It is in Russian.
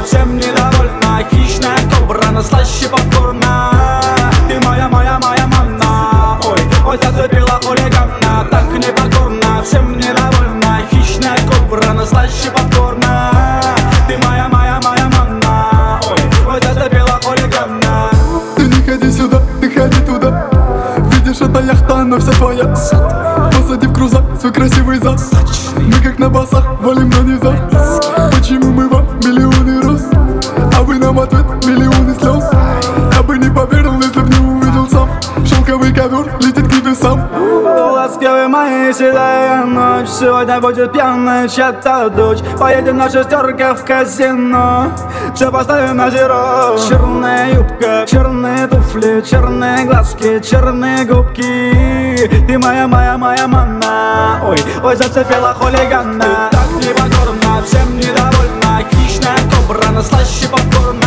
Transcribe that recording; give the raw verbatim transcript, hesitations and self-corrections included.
всем недовольна. Хищная кобра, но слаще попкорна. Ты моя, моя, моя манна. Ой, ой, зацепила хулигана. Так непокорна, всем недовольна. Хищная кобра, но слаще попкорна. Ты моя, моя, моя манна. Ой, ой, зацепила хулигана. Ты не ходи сюда, ты ходи туда. Видишь, это яхта, она вся твоя. Посади в крузак свой красивый зад. Мы как на басах, валим на низах. Почему мы вам миллионы роз, а вы нам ответ миллионы слез? Я бы не поверил, если б не увидел сам. Шелковый ковер летит к небесам. Ласковые мои, седая ночь. Сегодня будет пьяная чья-то дочь. Поедем на шестерках в казино. Все поставим на зеро. Черная юбка, черные туфли, черные глазки, черные губки. Ты моя, моя, моя манна. Ой, ой, зацепила хулигана. Ты так непокорна, всем недовольна. Хищная кобра, но слаще попкорна.